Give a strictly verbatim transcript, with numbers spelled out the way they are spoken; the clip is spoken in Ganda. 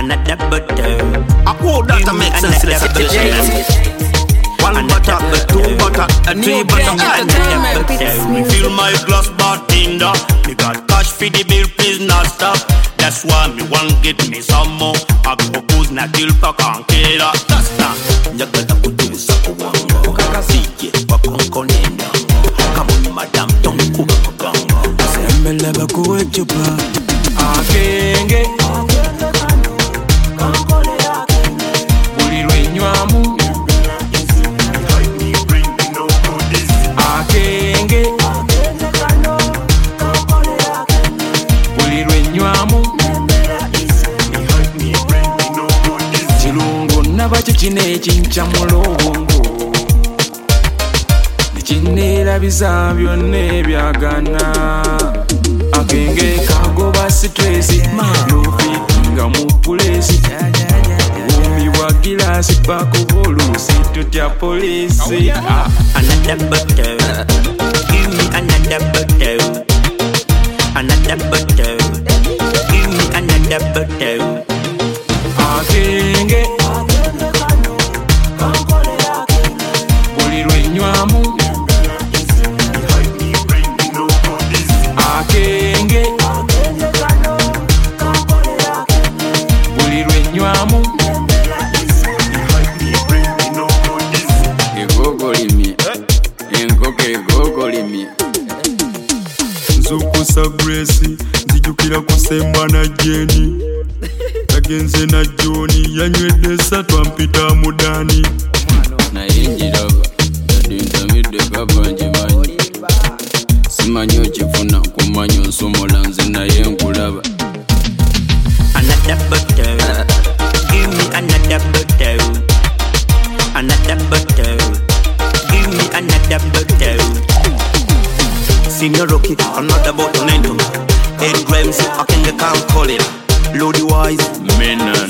another butter. I hope that makes sense to the situation. One butter, two butter, and three butter. Me fill my glass bartender. Me got cash for the bill, please not stop. That's why me want get me some more. I go booze na kill pack and kill that. That's not. Nyagala kutuza kuwango. Kakasije wakonkonenya. Come on, madam, don't cook a ganga. Sembele bakuwe chupa. Akenge. Bulirwe nywamu. Akenge. Bulirwe nywamu. Chilungu nabacho chine chincha mulobongo. Chinera biza byonne byagana. Akenge kagoba stress. Lufitinga mu police. Umi wa gilasi pako bolusi tutya polisi. Another butter. Give me another butter. Another butter. Give me another butter. Akenge. Bulirwe nywamu. Akenge. Bulirwe nywamu. Egogolimi. Engoke egogolimi. Nzukusa Grace, nzijukira kusemba na Jeni. Yagenze na Joni, yanywedde satu ampita mudani. Na yinjiraba, yadintamidde kabanje manyi. Simanyi okifuna kumanyi onsomola nze naye nkulaba. Another butter. Give me another butter. Another butter. Give me another butter. Senior Rocky, another button into me. Eight grams, I can get calm call it. Loady wise, Menan.